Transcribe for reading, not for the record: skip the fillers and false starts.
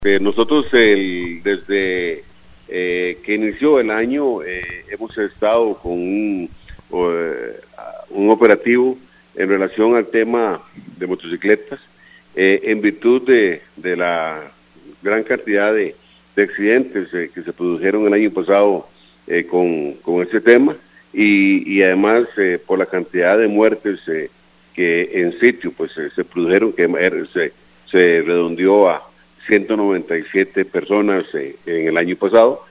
Nosotros desde que inició el año hemos estado con un operativo en relación al tema de motocicletas, en virtud de la gran cantidad de accidentes que se produjeron el año pasado con este tema y además por la cantidad de muertes que en sitio pues se produjeron, que se redondeó a 197 personas en el año pasado.